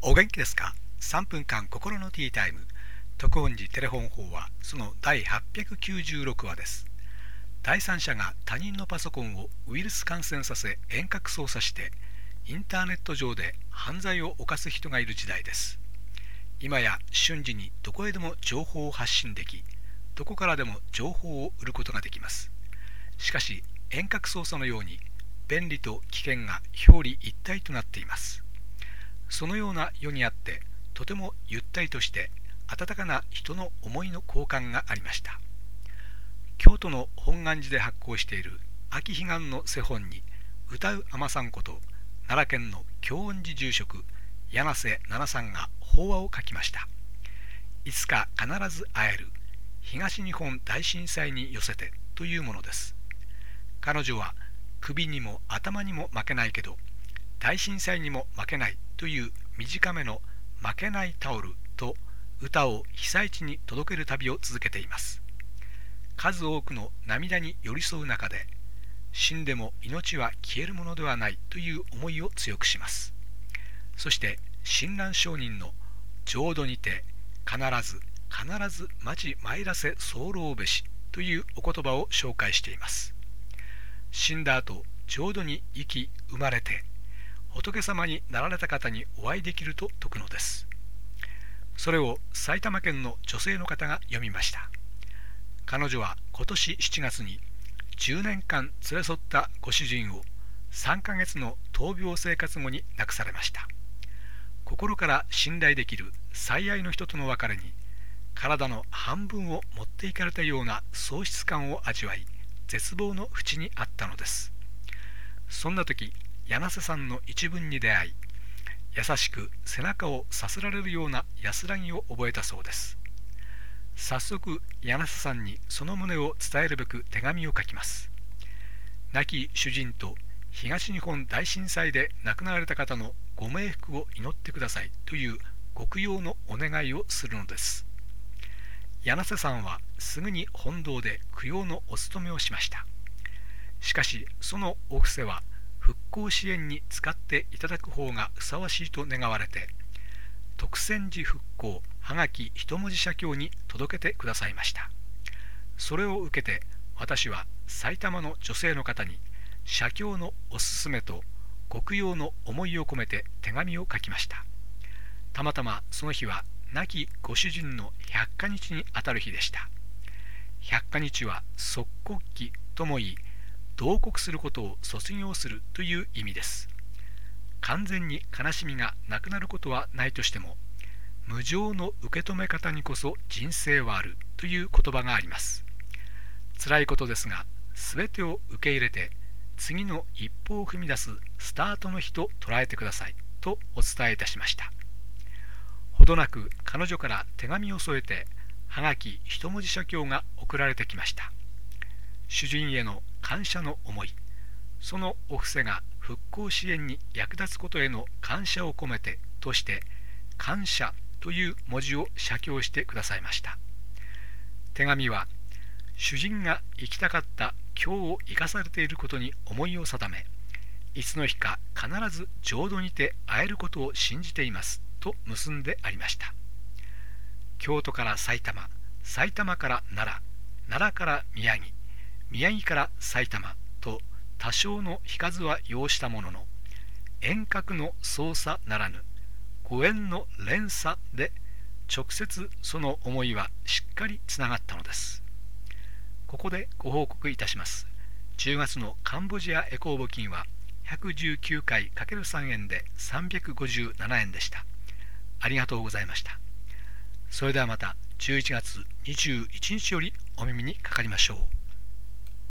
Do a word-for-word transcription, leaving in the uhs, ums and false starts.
お元気ですか？ さん 分間心のティータイム、特本寺テレフォン法はそのだいはっぴゃくきゅうじゅうろくわです。第三者が他人のパソコンをウイルス感染させ遠隔操作してインターネット上で犯罪を犯す人がいる時代です。今や瞬時にどこへでも情報を発信でき、どこからでも情報を売ることができます。しかし遠隔操作のように便利と危険が表裏一体となっています。そのような世にあって、とてもゆったりとして温かな人の思いの交換がありました。京都の本願寺で発行している秋彼岸の世本に、歌う尼さんこと奈良県の京恩寺住職柳瀬奈々さんが法話を書きました。いつか必ず会える東日本大震災に寄せてというものです。彼女は首にも頭にも負けないけど大震災にも負けないという短めの負けないタオルと歌を被災地に届ける旅を続けています。数多くの涙に寄り添う中で、死んでも命は消えるものではないという思いを強くします。そして親鸞上人の浄土にて必ず必ず待ち参らせ候べしというお言葉を紹介しています。死んだ後浄土に生き生まれて仏様になられた方にお会いできると説くのです。それを埼玉県の女性の方が読みました。彼女は今年しちがつにじゅうねんかん連れ添ったご主人をさんかげつの闘病生活後に亡くされました。心から信頼できる最愛の人との別れに、体の半分を持っていかれたような喪失感を味わい、絶望の淵にあったのです。そんな時、柳瀬さんの一文に出会い、優しく背中をさすられるような安らぎを覚えたそうです。早速柳瀬さんにその旨を伝えるべく手紙を書きます。亡き主人と東日本大震災で亡くなられた方のご冥福を祈ってくださいというご供養のお願いをするのです。柳瀬さんはすぐに本堂で供養のお務めをしました。しかしそのお布施は復興支援に使っていただく方がふさわしいと願われて、徳泉寺復興はがき一文字社協に届けてくださいました。それを受けて私は埼玉の女性の方に社協のおすすめとご供養の思いを込めて手紙を書きました。たまたまその日は亡きご主人の百花日にあたる日でした。百花日は即刻期ともいい、同国することを卒業するという意味です。完全に悲しみがなくなることはないとしても、無常の受け止め方にこそ人生はあるという言葉があります。辛いことですが、すべてを受け入れて次の一歩を踏み出すスタートの日と捉えてくださいとお伝えいたしました。ほどなく彼女から手紙を添えてはがき一文字社協が送られてきました。主人への感謝の思い、そのお布施が復興支援に役立つことへの感謝を込めてとして感謝という文字を写経してくださいました。手紙は主人が生きたかった今日を生かされていることに思いを定め、いつの日か必ず浄土にて会えることを信じていますと結んでありました。京都から埼玉、埼玉から奈良、奈良から宮城、宮城から埼玉と多少の日数は要したものの、遠隔の操作ならぬご縁の連鎖で直接その思いはしっかりつながったのです。ここでご報告いたします。じゅうがつのカンボジアエコー募金はひゃくじゅうきゅうかい ×さん 円でさんびゃくごじゅうななえんでした。ありがとうございました。それではまたじゅういちがつにじゅういちにちよりお耳にかかりましょう。